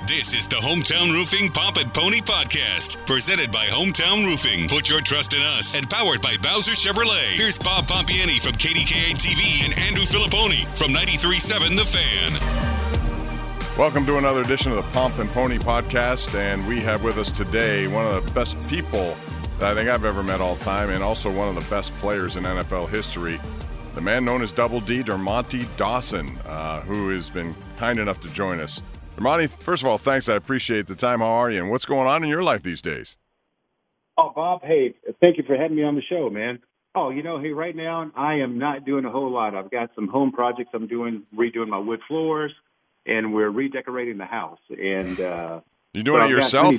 This is the Hometown Roofing Pomp and Pony Podcast, presented by Hometown Roofing. Put your trust in us and powered by Bowser Chevrolet. Here's Bob Pompiani from KDKA TV and Andrew Filipponi from 93.7 The Fan. Welcome to another edition of the Pomp and Pony Podcast, and we have with us today one of the best people that I think I've ever met all time, and also one of the best players in NFL history, the man known as Double D, Dermontti Dawson, who has been kind enough to join us. Dermontti, first of all, thanks. I appreciate the time. How are you, and what's going on in your life these days? Oh, Bob, hey, thank you for having me on the show, man. Oh, hey, right now I am not doing a whole lot. I've got some home projects I'm doing, redoing my wood floors, and we're redecorating the house. And you doing it yourself?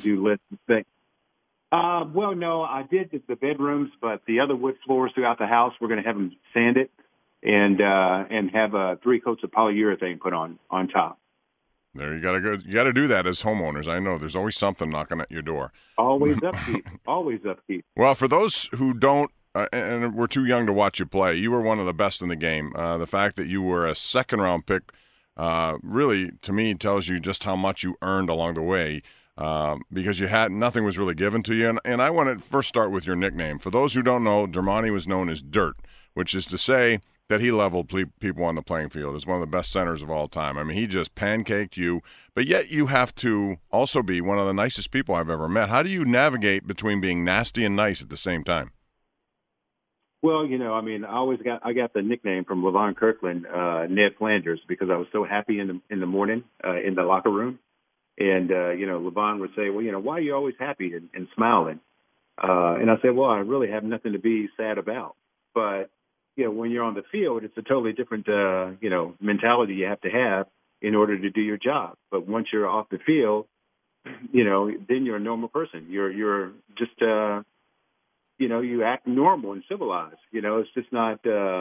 Well, no, I did the bedrooms, but the other wood floors throughout the house, we're going to have them sanded and have 3 coats of polyurethane put on top. There, you gotta do that as homeowners. I know there's always something knocking at your door. Always upkeep. Always upkeep. Well, for those who don't, and we're too young to watch you play, you were one of the best in the game. The fact that you were a second-round pick really, to me, tells you just how much you earned along the way. Because nothing was really given to you. And I want to first start with your nickname. For those who don't know, Dermontti was known as Dirt, which is to say that he leveled people on the playing field. Is one of the best centers of all time. I mean, he just pancaked you, but yet you have to also be one of the nicest people I've ever met. How do you navigate between being nasty and nice at the same time? Well, I got the nickname from LeVon Kirkland, Ned Flanders, because I was so happy in the morning in the locker room. And, LeVon would say, well, why are you always happy and smiling? And I said, well, I really have nothing to be sad about. But, when you're on the field, it's a totally different, mentality you have to have in order to do your job. But once you're off the field, then you're a normal person. You're just, you act normal and civilized. It's just not,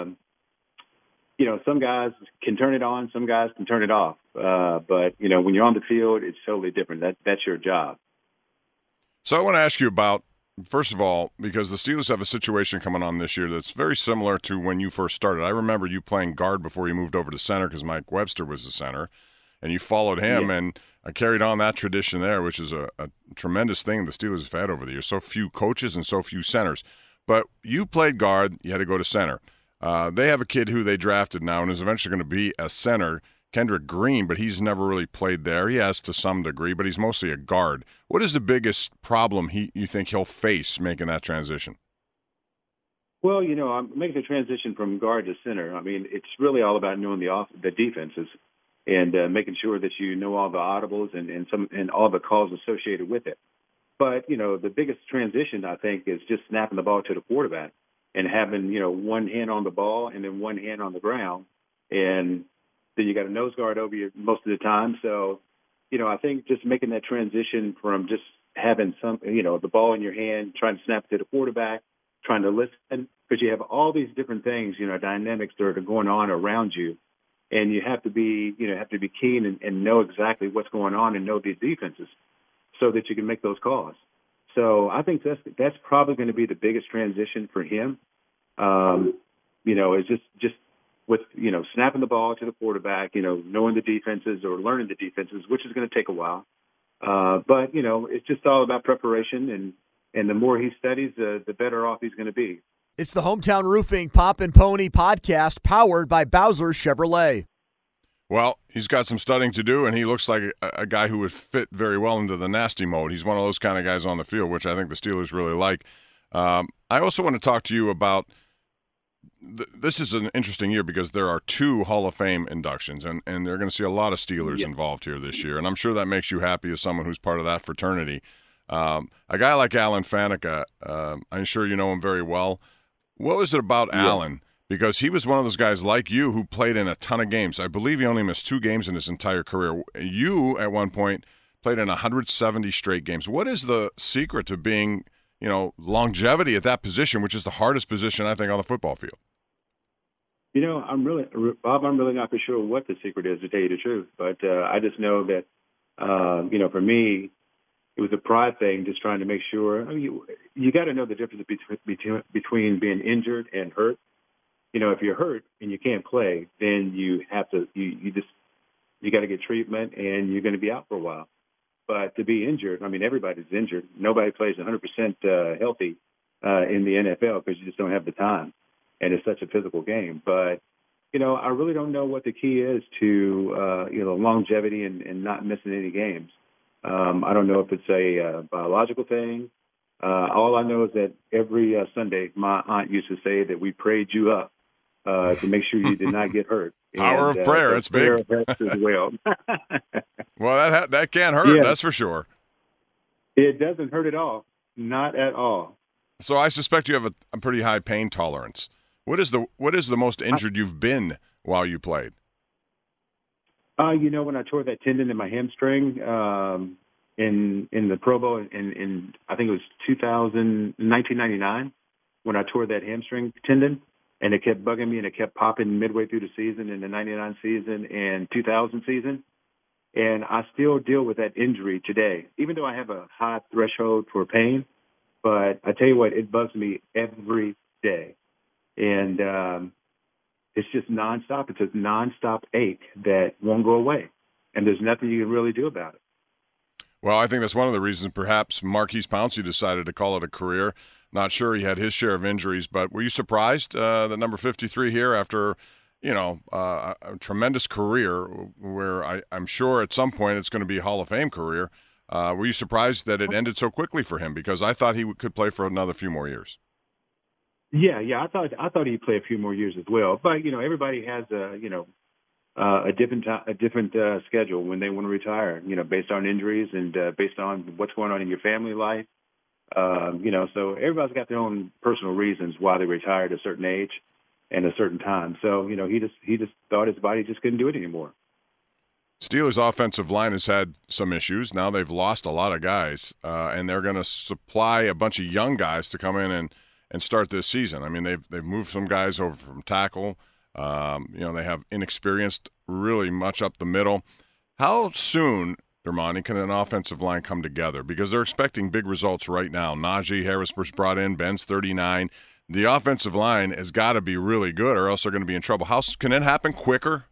some guys can turn it on, some guys can turn it off. But, when you're on the field, it's totally different. That's your job. So I want to ask you about, first of all, because the Steelers have a situation coming on this year that's very similar to when you first started. I remember you playing guard before you moved over to center because Mike Webster was the center, and you followed him, and I carried on that tradition there, which is a tremendous thing the Steelers have had over the years. So few coaches and so few centers. But you played guard, you had to go to center. They have a kid who they drafted now and is eventually going to be a center, Kendrick Green, but he's never really played there. He has to some degree, but he's mostly a guard. What is the biggest problem you think he'll face making that transition? Well, I'm making the transition from guard to center. I mean, it's really all about knowing the defenses and making sure that you know all the audibles and all the calls associated with it. But, the biggest transition, I think, is just snapping the ball to the quarterback and having, one hand on the ball and then one hand on the ground. And then you got a nose guard over you most of the time. So, I think just making that transition from just having the ball in your hand, trying to snap it to the quarterback, trying to listen, because you have all these different things, dynamics that are going on around you. And you have to be, keen and know exactly what's going on and know these defenses so that you can make those calls. So I think that's probably going to be the biggest transition for him. Is just with, snapping the ball to the quarterback, knowing the defenses or learning the defenses, which is going to take a while. But, it's just all about preparation, and the more he studies, the better off he's going to be. It's the Hometown Roofing Pomp and Pony Podcast, powered by Bowser Chevrolet. Well, he's got some studying to do, and he looks like a guy who would fit very well into the nasty mode. He's one of those kind of guys on the field, which I think the Steelers really like. I also want to talk to you about this is an interesting year because there are 2 Hall of Fame inductions, and they're going to see a lot of Steelers involved here this year, and I'm sure that makes you happy as someone who's part of that fraternity. A guy like Alan Faneca, I'm sure you know him very well. What was it about Alan? Because he was one of those guys like you who played in a ton of games. I believe he only missed 2 games in his entire career. You, at one point, played in 170 straight games. What is the secret to being, longevity at that position, which is the hardest position, I think, on the football field? I'm really not for sure what the secret is, to tell you the truth. But I just know that, for me, it was a pride thing, just trying to make sure. I mean, you got to know the difference between being injured and hurt. If you're hurt and you can't play, then you have to you got to get treatment, and you're going to be out for a while. But to be injured, I mean, everybody's injured. Nobody plays 100% healthy in the NFL because you just don't have the time, and it's such a physical game. But I really don't know what the key is to longevity and not missing any games. I don't know if it's a biological thing. All I know is that every Sunday, my aunt used to say that we prayed you up to make sure you did not get hurt. Power of prayer, it's big. Helps as well. Well, that can't hurt, that's for sure. It doesn't hurt at all, not at all. So I suspect you have a pretty high pain tolerance. What is the most injured you've been while you played? When I tore that tendon in my hamstring in the Pro Bowl in I think it was 1999 when I tore that hamstring tendon, and it kept bugging me and it kept popping midway through the season in the 99 season and 2000 season. And I still deal with that injury today, even though I have a high threshold for pain. But I tell you what, it bugs me every day. And it's just nonstop. It's a nonstop ache that won't go away. And there's nothing you can really do about it. Well, I think that's one of the reasons perhaps Maurkice Pouncey decided to call it a career. Not sure he had his share of injuries, but were you surprised that number 53 here after, a tremendous career where I'm sure at some point it's going to be a Hall of Fame career. Were you surprised that it ended so quickly for him? Because I thought he could play for another few more years. Yeah, I thought he'd play a few more years as well. But everybody has a different schedule when they want to retire. Based on injuries and based on what's going on in your family life. So everybody's got their own personal reasons why they retired at a certain age and a certain time. So he just thought his body just couldn't do it anymore. Steelers' offensive line has had some issues. Now they've lost a lot of guys, and they're going to supply a bunch of young guys to come in and start this season. I mean, they've moved some guys over from tackle. They have inexperienced really much up the middle. How soon, Dermontti, can an offensive line come together? Because they're expecting big results right now. Najee Harris was brought in. Ben's 39. The offensive line has got to be really good or else they're going to be in trouble. How can it happen quicker?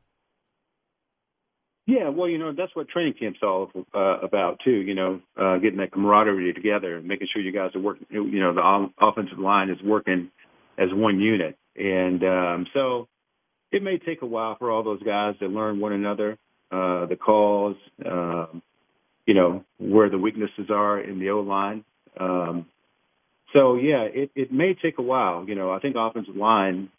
Yeah, well, that's what training camp's all about, too, getting that camaraderie together and making sure you guys are working, the offensive line is working as one unit. And so it may take a while for all those guys to learn one another, the calls, where the weaknesses are in the O-line. So, yeah, it may take a while. I think offensive line,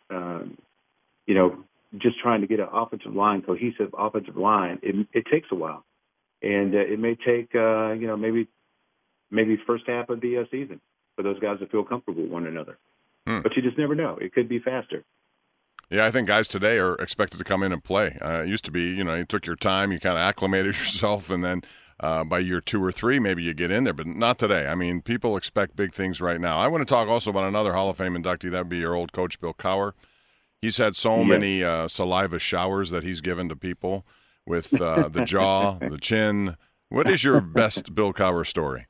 just trying to get an cohesive offensive line, it takes a while. And it may take, maybe first half of the season for those guys to feel comfortable with one another. But you just never know. It could be faster. Yeah, I think guys today are expected to come in and play. It used to be, you took your time, you kind of acclimated yourself, and then by year 2 or 3, maybe you get in there, but not today. I mean, people expect big things right now. I want to talk also about another Hall of Fame inductee. That would be your old coach, Bill Cowher. He's had so many saliva showers that he's given to people with the jaw, the chin. What is your best Bill Cowher story?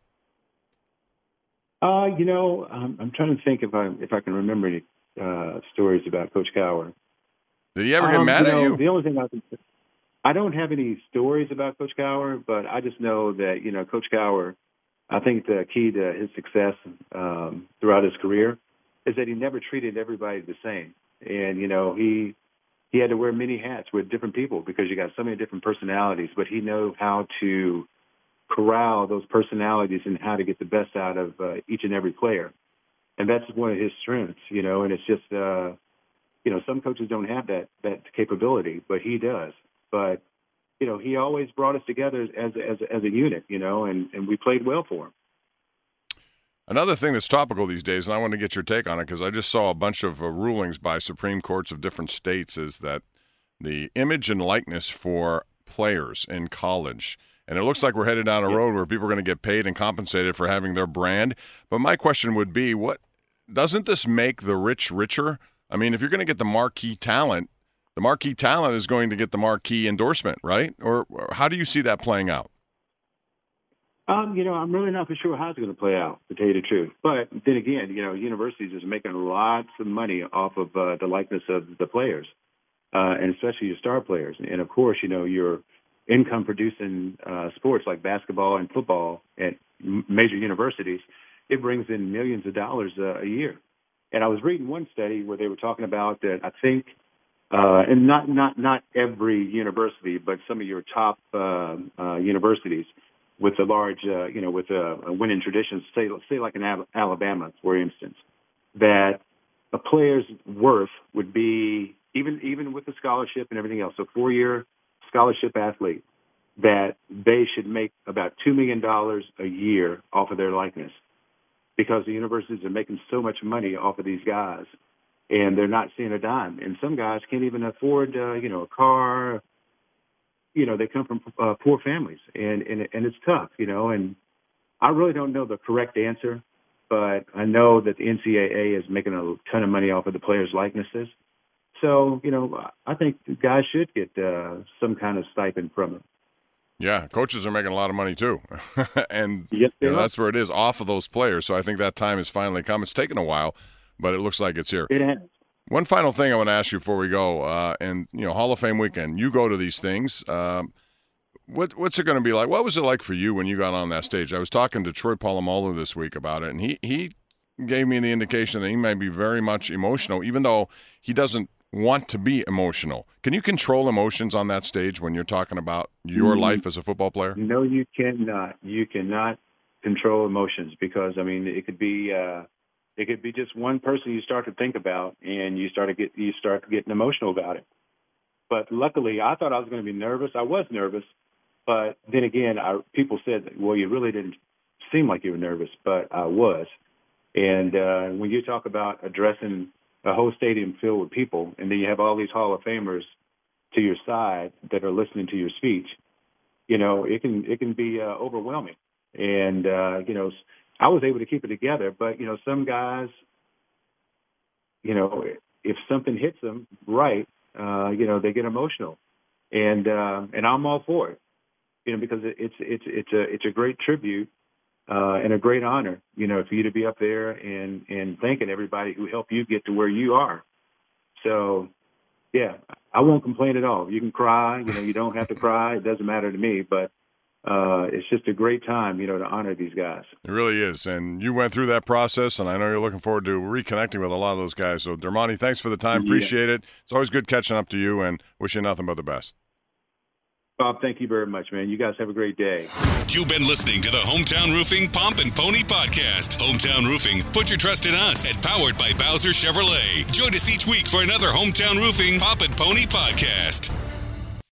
I'm trying to think if I can remember any stories about Coach Cowher. Did he ever get mad at you? The only thing I don't have any stories about Coach Cowher, but I just know that, Coach Cowher, I think the key to his success throughout his career is that he never treated everybody the same. And, he had to wear many hats with different people because you got so many different personalities, but he knew how to corral those personalities and how to get the best out of each and every player. And that's one of his strengths, and it's just, some coaches don't have that capability, but he does. But, he always brought us together as a unit, and we played well for him. Another thing that's topical these days, and I want to get your take on it because I just saw a bunch of rulings by Supreme Courts of different states, is that the image and likeness for players in college. And it looks like we're headed down a road where people are going to get paid and compensated for having their brand. But my question would be, doesn't this make the rich richer? I mean, if you're going to get the marquee talent is going to get the marquee endorsement, right? Or how do you see that playing out? I'm really not for sure how it's going to play out, to tell you the truth. But then again, universities is making lots of money off of the likeness of the players, and especially your star players. And of course, your income-producing sports like basketball and football at major universities, it brings in millions of dollars a year. And I was reading one study where they were talking about that, I think, and not every university, but some of your top universities with the large, with winning traditions, say like in Alabama, for instance, that a player's worth would be, even with the scholarship and everything else, a 4-year scholarship athlete, that they should make about $2 million a year off of their likeness, because the universities are making so much money off of these guys, and they're not seeing a dime. And some guys can't even afford, a car. They come from poor families, and it's tough, and I really don't know the correct answer, but I know that the NCAA is making a ton of money off of the players' likenesses. So, I think guys should get some kind of stipend from it. Yeah, coaches are making a lot of money too. And yes, that's where it is, off of those players. So I think that time has finally come. It's taken a while, but it looks like it's here. It has. One final thing I want to ask you before we go, Hall of Fame weekend, you go to these things. What's it going to be like? What was it like for you when you got on that stage? I was talking to Troy Polamalu this week about it, and he gave me the indication that he may be very much emotional, even though he doesn't want to be emotional. Can you control emotions on that stage when you're talking about your life as a football player? No, you cannot. You cannot control emotions, because, it could be just one person you start to think about, and you start getting emotional about it. But luckily, I thought I was going to be nervous. I was nervous, but then again, people said, well, you really didn't seem like you were nervous, but I was. And when you talk about addressing a whole stadium filled with people, and then you have all these Hall of Famers to your side that are listening to your speech, it can be overwhelming. And I was able to keep it together, but some guys, if something hits them right, they get emotional, and I'm all for it, because it's a great tribute and a great honor, for you to be up there and thanking everybody who helped you get to where you are. So, yeah, I won't complain at all. You can cry, you don't have to cry. It doesn't matter to me, but it's just a great time, to honor these guys. It really is. And you went through that process, and I know you're looking forward to reconnecting with a lot of those guys. So, Dermontti, thanks for the time. Appreciate it. It's always good catching up to you, and wish you nothing but the best. Bob, thank you very much, man. You guys have a great day. You've been listening to the Hometown Roofing Pomp and Pony Podcast. Hometown Roofing, put your trust in us, and powered by Bowser Chevrolet. Join us each week for another Hometown Roofing Pomp and Pony Podcast.